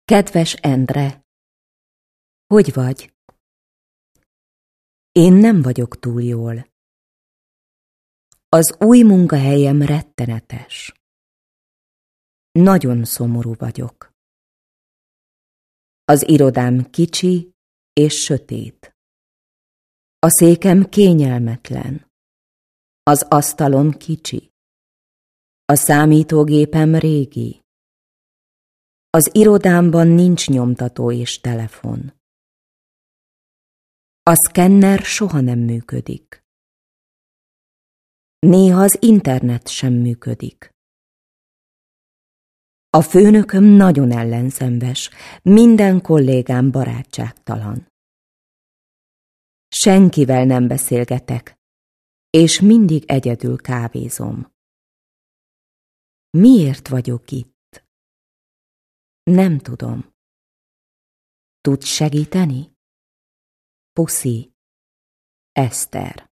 Kedves Endre, hogy vagy? Én nem vagyok túl jól. Az új munkahelyem rettenetes. Nagyon szomorú vagyok. Az irodám kicsi és sötét. A székem kényelmetlen. Az asztalom kicsi. A számítógépem régi. Az irodámban nincs nyomtató és telefon. A szkenner soha nem működik. Néha az internet sem működik. A főnököm nagyon ellenszenves, minden kollégám barátságtalan. Senkivel nem beszélgetek, és mindig egyedül kávézom. Miért vagyok itt? Nem tudom. Tudsz segíteni? Puszi, Eszter.